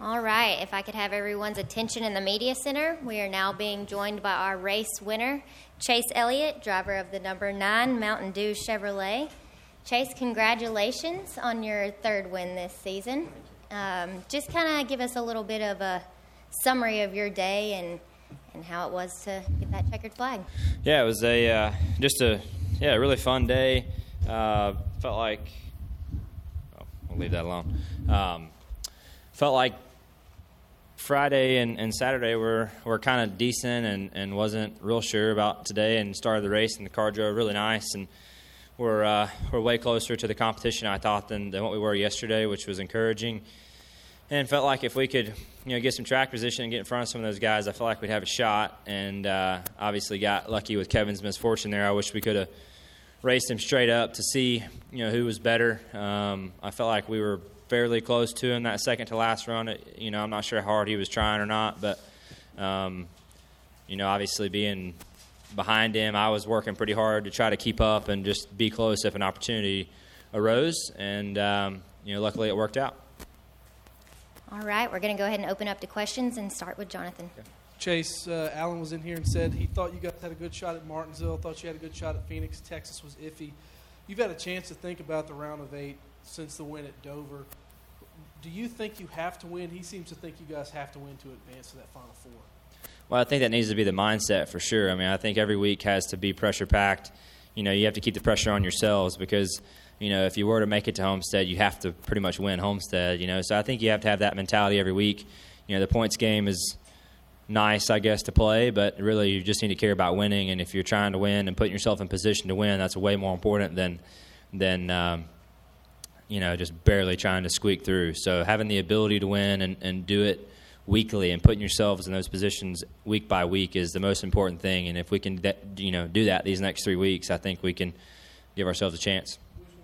All right, if I could have everyone's attention in the media center, we are now being joined by our race winner, Chase Elliott, driver of the number 9 Mountain Dew Chevrolet. Chase, congratulations on your third win this season. Just kind of give us a little bit of a summary of your day and how it was to get that checkered flag. Yeah, it was a really fun day. Felt like we'll leave that alone. Felt like Friday and Saturday were kind of decent and wasn't real sure about today, and started the race and the car drove really nice, and we're way closer to the competition I thought than what we were yesterday, which was encouraging. And felt like if we could get some track position and get in front of some of those guys, I felt like we'd have a shot, and obviously got lucky with Kevin's misfortune there. I wish we could have raced him straight up to see who was better. I felt like we were fairly close to him that second to last run. I'm not sure how hard he was trying or not, but obviously being behind him, I was working pretty hard to try to keep up and just be close if an opportunity arose, and luckily it worked out. All right, we're going to go ahead and open up to questions and start with Jonathan. Okay. Chase, Alan was in here and said he thought you guys had a good shot at Martinsville, thought you had a good shot at Phoenix. Texas was iffy. You've had a chance to think about the round of 8 since the win at Dover. Do you think you have to win? He seems to think you guys have to win to advance to that Final Four. Well, I think that needs to be the mindset for sure. I mean, I think every week has to be pressure-packed. You have to keep the pressure on yourselves because, if you were to make it to Homestead, you have to pretty much win Homestead, So I think you have to have that mentality every week. The points game is nice, I guess, to play, but really you just need to care about winning. And if you're trying to win and putting yourself in position to win, that's way more important than just barely trying to squeak through. So having the ability to win and do it weekly and putting yourselves in those positions week by week is the most important thing. And if we can, do that these next 3 weeks, I think we can give ourselves a chance.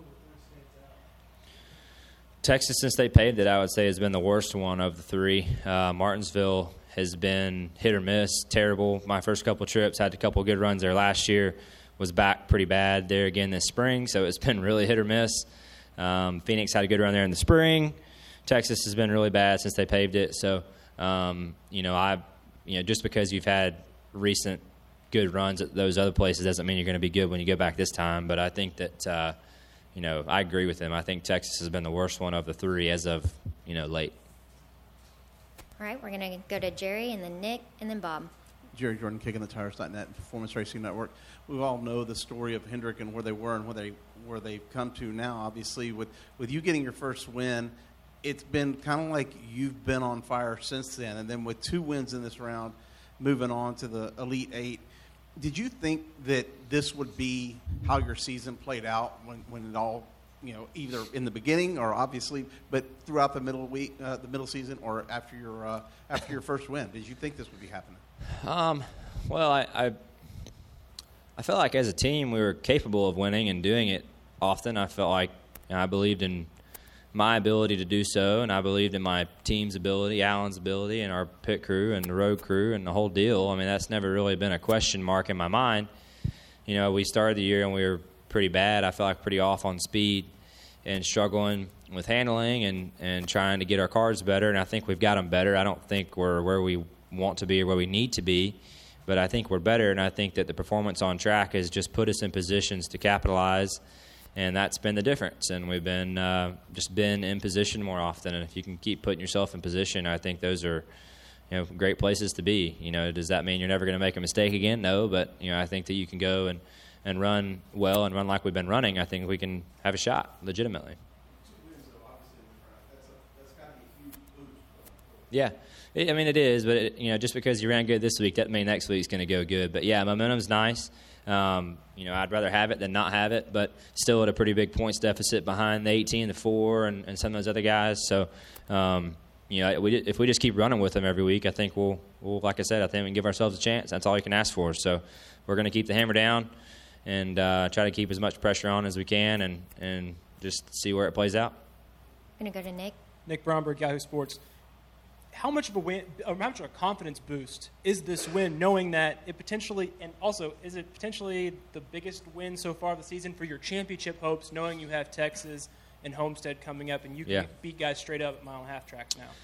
Texas, since they paved it, I would say has been the worst one of the 3. Martinsville has been hit or miss, terrible. My first couple trips, had a couple good runs there last year, was back pretty bad there again this spring, so it's been really hit or miss. Phoenix had a good run there in the spring. Texas has been really bad since they paved it. So, just because you've had recent good runs at those other places doesn't mean you're going to be good when you go back this time. But I think that, I agree with him. I think Texas has been the worst one of the 3 as of, late. All right, we're going to go to Jerry and then Nick and then Bob. Jerry Jordan, KickingTheTires.net, Performance Racing Network. We all know the story of Hendrick and where they were and where they've come to now. Obviously, with you getting your first win, it's been kind of like you've been on fire since then. And then with 2 wins in this round, moving on to the Elite 8, did you think that this would be how your season played out when it all, either in the beginning or obviously, but throughout the middle season or after your first win? Did you think this would be happening? Well, I felt like as a team we were capable of winning and doing it often. I felt like I believed in my ability to do so, and I believed in my team's ability, Alan's ability, and our pit crew and the road crew and the whole deal. I mean, that's never really been a question mark in my mind. We started the year and we were pretty bad. I felt like pretty off on speed and struggling with handling and trying to get our cars better, and I think we've got them better. I don't think we're where we want to be or where we need to be, but I think we're better, and I think that the performance on track has just put us in positions to capitalize, and that's been the difference. And we've been just been in position more often, and if you can keep putting yourself in position, I think those are great places to be. Does that mean you're never going to make a mistake again? No, but I think that you can go and run well and run like we've been running. I think we can have a shot legitimately. Yeah. It is, but just because you ran good this week doesn't mean next week's going to go good. But yeah, momentum's nice. I'd rather have it than not have it, but still at a pretty big points deficit behind the 18, the 4, and some of those other guys. So, if we just keep running with them every week, I think we'll, like I said, I think we can give ourselves a chance. That's all you can ask for. So, we're going to keep the hammer down and try to keep as much pressure on as we can, and just see where it plays out. I'm going to go to Nick. Nick Bromberg, Yahoo Sports. How much of a win, or how much of a confidence boost is this win, knowing that it potentially, and also, is it potentially the biggest win so far of the season for your championship hopes, knowing you have Texas and Homestead coming up, and you can beat guys straight up at mile-and-a-half tracks now?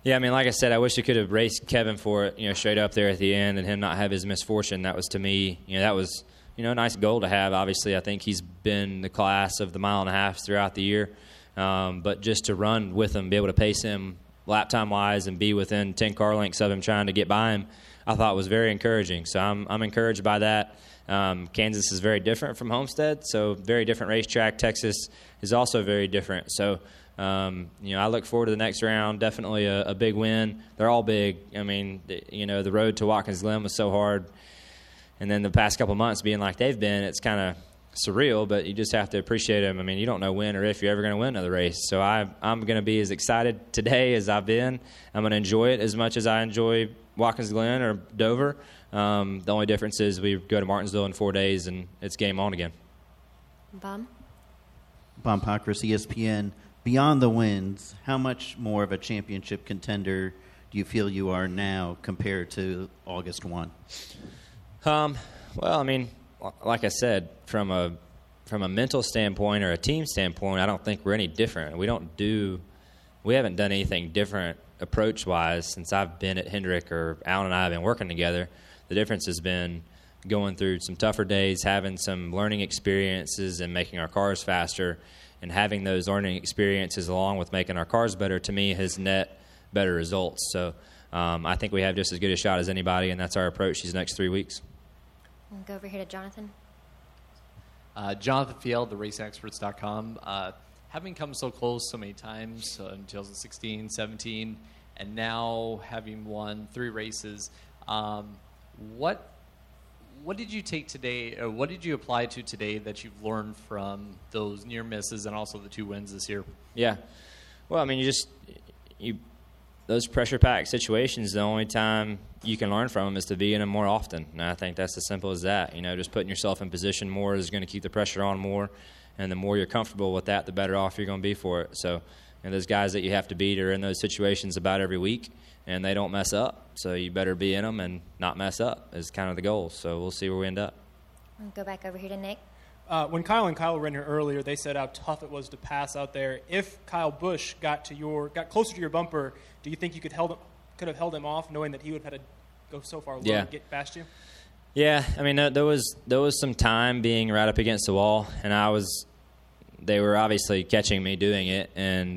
Yeah, I mean, like I said, I wish I could have raced Kevin for it, straight up there at the end and him not have his misfortune. That was, to me, that was, a nice goal to have. Obviously, I think he's been the class of the mile and a half throughout the year. But just to run with him, be able to pace him lap time-wise and be within 10 car lengths of him trying to get by him, I thought was very encouraging. So I'm encouraged by that. Kansas is very different from Homestead, so very different racetrack. Texas is also very different. So, I look forward to the next round. Definitely a big win. They're all big. I mean, the road to Watkins Glen was so hard. And then the past couple months being like they've been, it's kind of surreal, but you just have to appreciate them. I mean, you don't know when or if you're ever going to win another race. So I'm going to be as excited today as I've been. I'm going to enjoy it as much as I enjoy Watkins Glen or Dover. The only difference is we go to Martinsville in 4 days, and it's game on again. Bob Pockrass, ESPN. Beyond the wins, how much more of a championship contender do you feel you are now compared to August 1? Well, I mean, like I said, from a mental standpoint or a team standpoint, I don't think we're any different. We haven't done anything different approach-wise since I've been at Hendrick or Alan and I have been working together. The difference has been going through some tougher days, having some learning experiences and making our cars faster, and having those learning experiences along with making our cars better, to me, has net better results. So I think we have just as good a shot as anybody, and that's our approach these next 3 weeks. We'll go over here to Jonathan. Jonathan Field, theraceexperts.com. Having come so close so many times in 2016, 17, and now having won 3 races, what did you take today, or what did you apply to today that you've learned from those near misses and also the 2 wins this year? Yeah. Well, I mean, those pressure-packed situations, the only time you can learn from them is to be in them more often. And I think that's as simple as that. Just putting yourself in position more is going to keep the pressure on more. And the more you're comfortable with that, the better off you're going to be for it. So those guys that you have to beat are in those situations about every week, and they don't mess up. So you better be in them and not mess up is kind of the goal. So we'll see where we end up. We'll go back over here to Nick. When Kyle and Kyle were in here earlier, they said how tough it was to pass out there. If Kyle Busch got closer to your bumper, do you think you could have held him off, knowing that he would have had to go so far low to get past you? Yeah, I mean, there was some time being right up against the wall, and they were obviously catching me doing it, and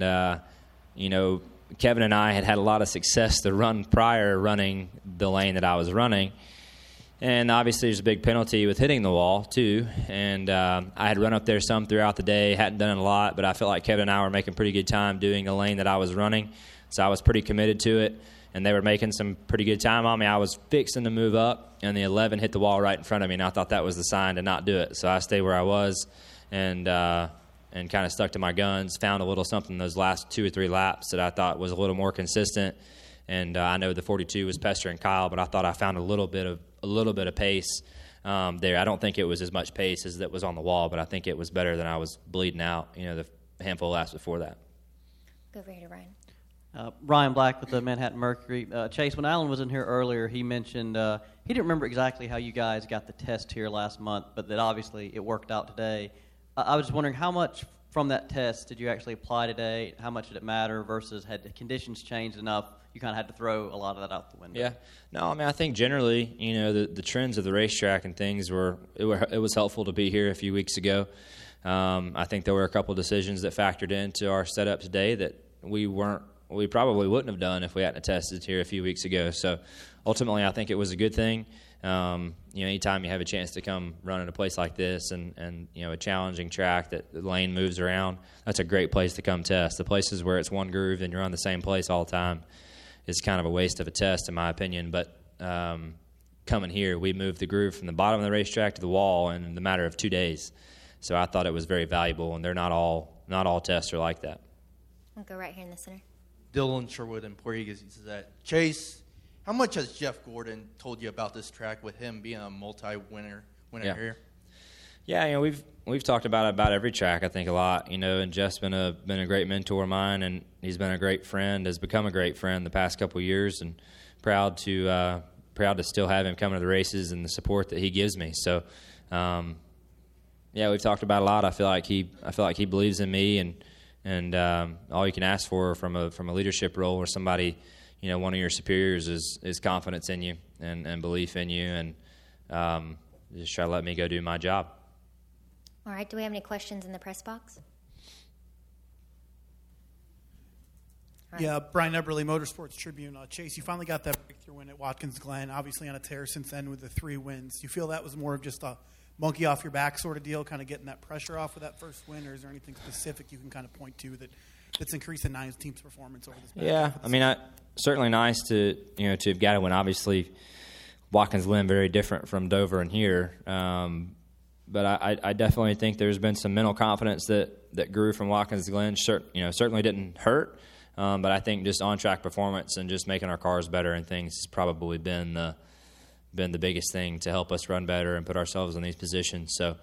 Kevin and I had a lot of success the run prior running the lane that I was running. And obviously there's a big penalty with hitting the wall, too. And I had run up there some throughout the day, hadn't done it a lot, but I felt like Kevin and I were making pretty good time doing the lane that I was running. So I was pretty committed to it, and they were making some pretty good time on me. I was fixing to move up, and the 11 hit the wall right in front of me, and I thought that was the sign to not do it. So I stayed where I was and kind of stuck to my guns, found a little something those last 2 or 3 laps that I thought was a little more consistent. And I know the 42 was pestering Kyle, but I thought I found a little bit of pace there. I don't think it was as much pace as that was on the wall, but I think it was better than I was bleeding out, the handful of laps before that. Go over here to Ryan. Ryan Black with the Manhattan Mercury. Chase, when Alan was in here earlier, he mentioned he didn't remember exactly how you guys got the test here last month, but that obviously it worked out today. I was just wondering, how much from that test did you actually apply today? How much did it matter versus had the conditions changed enough you kind of had to throw a lot of that out the window? Yeah. No, I mean, I think generally, the trends of the racetrack and things it was helpful to be here a few weeks ago. I think there were a couple decisions that factored into our setup today that we probably wouldn't have done if we hadn't tested here a few weeks ago. So ultimately, I think it was a good thing. Anytime you have a chance to come run in a place like this and a challenging track that the lane moves around, that's a great place to come test. The places where it's one groove and you're on the same place all the time is kind of a waste of a test, in my opinion. But coming here, we moved the groove from the bottom of the racetrack to the wall in the matter of 2 days. So I thought it was very valuable, and they're not all tests are like that. I'll go right here in the center. Dylan Sherwood and Portuguese says that. Chase, how much has Jeff Gordon told you about this track with him being a multi-winner here? Yeah, we've talked about every track, I think, a lot. And Jeff's been a great mentor of mine, and he's been a great friend, has become a great friend the past couple of years, and proud to still have him coming to the races and the support that he gives me. So, we've talked about it a lot. I feel like he believes in me, and And all you can ask for from a leadership role or somebody, one of your superiors is confidence in you and belief in you, and just try to let me go do my job. All right. Do we have any questions in the press box? All right. Yeah, Brian Eberly, Motorsports Tribune. Chase, you finally got that breakthrough win at Watkins Glen, obviously on a tear since then with the 3 wins. Do you feel that was more of just a monkey off your back sort of deal, kind of getting that pressure off with that first win, or is there anything specific you can kind of point to that's increasing Nine's team's performance over this past Yeah, I mean, certainly nice to have got a win. Obviously, Watkins Glen very different from Dover and here, but I definitely think there's been some mental confidence that grew from Watkins Glen. Certainly didn't hurt, but I think just on track performance and just making our cars better and things has probably been the biggest thing to help us run better and put ourselves in these positions. So,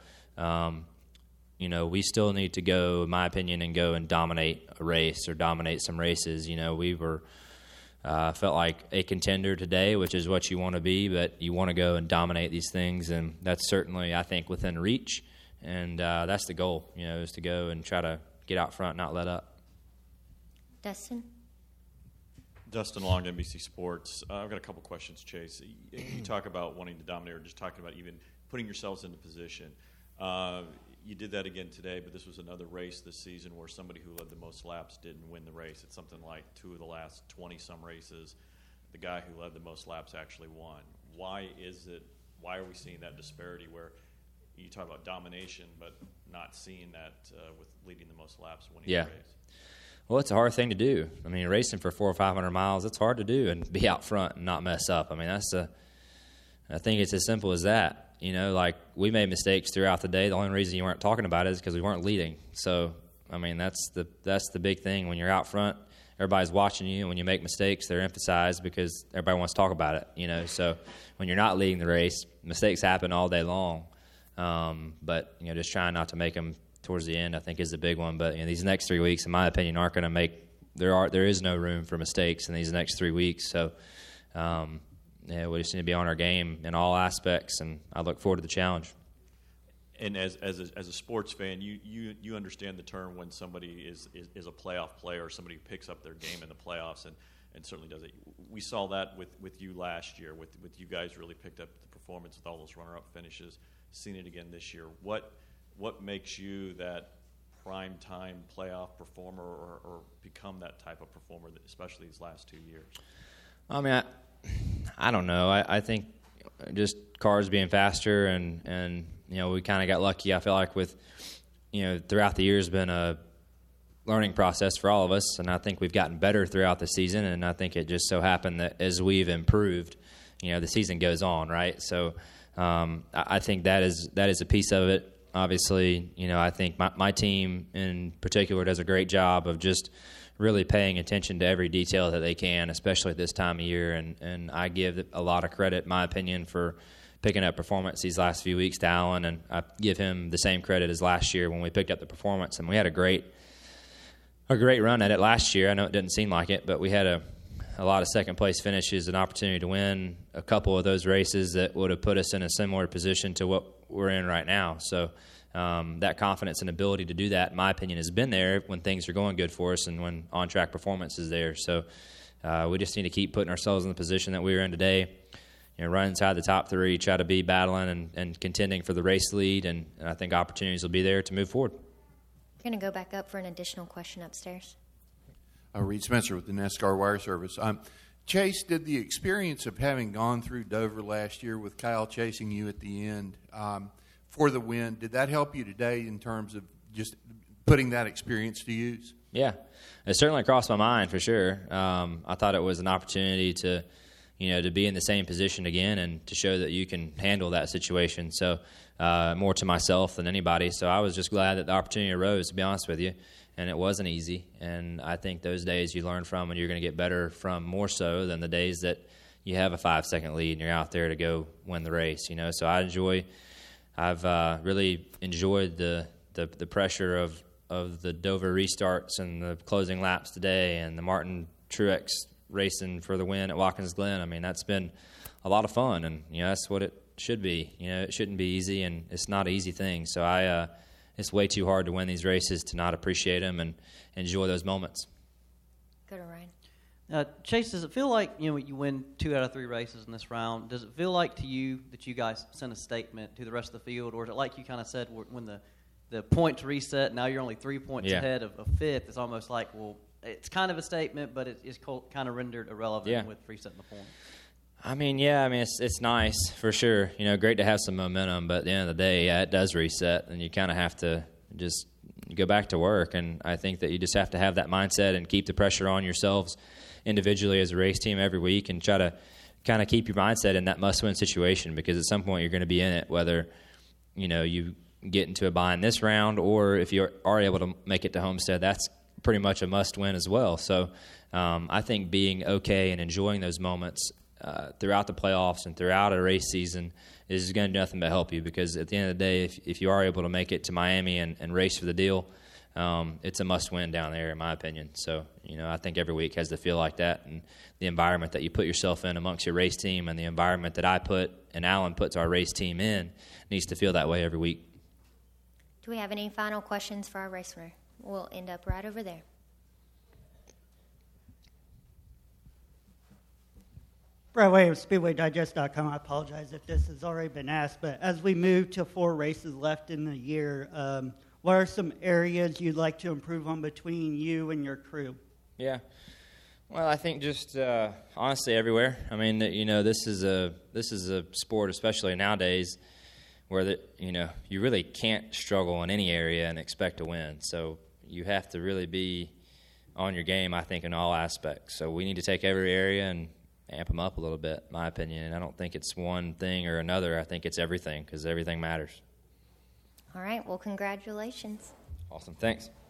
we still need to go, in my opinion, and go and dominate a race or dominate some races. We were felt like a contender today, which is what you want to be, but you want to go and dominate these things, and that's certainly, I think, within reach. And that's the goal, is to go and try to get out front, not let up. Dustin? Dustin Long, NBC Sports. I've got a couple questions, Chase. You talk about wanting to dominate, or just talking about even putting yourselves into position. You did that again today, but this was another race this season where somebody who led the most laps didn't win the race. It's something like 2 of the last 20-some races, the guy who led the most laps actually won. Why are we seeing that disparity where you talk about domination but not seeing that with leading the most laps winning the race? Well, it's a hard thing to do. I mean, racing for 400 or 500 miles, it's hard to do and be out front and not mess up. I mean, I think it's as simple as that. Like we made mistakes throughout the day. The only reason you weren't talking about it is because we weren't leading. So, I mean, that's the big thing. When you're out front, everybody's watching you, and when you make mistakes, they're emphasized because everybody wants to talk about it. So when you're not leading the race, mistakes happen all day long. But just trying not to make them towards the end, I think, is the big one. But these next 3 weeks, in my opinion, aren't going to make. There is no room for mistakes in these next 3 weeks. So. We just need to be on our game in all aspects, and I look forward to the challenge. And as a sports fan, you understand the term when somebody is a playoff player or somebody who picks up their game in the playoffs and certainly does it. We saw that with you last year, with you guys really picked up the performance with all those runner-up finishes. Seen it again this year. What makes you that prime time playoff performer or become that type of performer, especially these last 2 years? I mean, I don't know. I think just cars being faster and we kind of got lucky. I feel like with throughout the years been a learning process for all of us, and I think we've gotten better throughout the season. And I think it just so happened that as we've improved, the season goes on, right? So I think that is a piece of it. Obviously, I think my team in particular does a great job of just really paying attention to every detail that they can, especially at this time of year. And I give a lot of credit, in my opinion, for picking up performance these last few weeks to Alan, and I give him the same credit as last year when we picked up the performance. And we had a great run at it last year. I know it didn't seem like it, but we had a lot of second-place finishes, an opportunity to win a couple of those races that would have put us in a similar position to what we're in right now. So that confidence and ability to do that, in my opinion, has been there when things are going good for us and when on-track performance is there. So we just need to keep putting ourselves in the position that we were in today, run inside the top 3, try to be battling and contending for the race lead, and I think opportunities will be there to move forward. We're going to go back up for an additional question upstairs. Reed Spencer with the NASCAR Wire Service. Chase, did the experience of having gone through Dover last year with Kyle chasing you at the end for the win, did that help you today in terms of just putting that experience to use? Yeah, it certainly crossed my mind for sure. I thought it was an opportunity to be in the same position again and to show that you can handle that situation. So more to myself than anybody. So I was just glad that the opportunity arose, to be honest with you. And it wasn't easy. And I think those days you learn from and you're going to get better from more so than the days that you have a 5-second lead and you're out there to go win the race. So I've really enjoyed the pressure of the Dover restarts and the closing laps today and the Martin Truex racing for the win at Watkins Glen. I mean, that's been a lot of fun, and that's what it should be. It shouldn't be easy, and it's not an easy thing. So I it's way too hard to win these races to not appreciate them and enjoy those moments. Go to Ryan. Chase, does it feel like you win 2 out of 3 races in this round? Does it feel like to you that you guys sent a statement to the rest of the field, or is it like you kind of said when the points reset, now you're only 3 points ahead of fifth? It's almost like, well, it's kind of a statement, but it's kind of rendered irrelevant with resetting the point. It's nice for sure. Great to have some momentum, but at the end of the day, it does reset, and you kind of have to just go back to work. And I think that you just have to have that mindset and keep the pressure on yourselves individually as a race team every week, and try to kind of keep your mindset in that must-win situation, because at some point you're going to be in it, whether you get into a bind this round or if you are able to make it to Homestead. That's pretty much a must-win as well. So I think being okay and enjoying those moments throughout the playoffs and throughout a race season is going to do nothing but help you, because at the end of the day, if you are able to make it to Miami and race for the deal, it's a must-win down there, in my opinion. So, I think every week has to feel like that, and the environment that you put yourself in amongst your race team and the environment that I put and Alan puts our race team in needs to feel that way every week. Do we have any final questions for our race winner? We'll end up right over there. Brad Williams, SpeedwayDigest.com. I apologize if this has already been asked, but as we move to 4 races left in the year, what are some areas you'd like to improve on between you and your crew? Yeah. Well, I think just honestly everywhere. I mean, this is a sport, especially nowadays, where you really can't struggle in any area and expect to win. So you have to really be on your game, I think, in all aspects. So we need to take every area and amp them up a little bit, in my opinion. And I don't think it's one thing or another. I think it's everything, because everything matters. All right. Well, congratulations. Awesome. Thanks.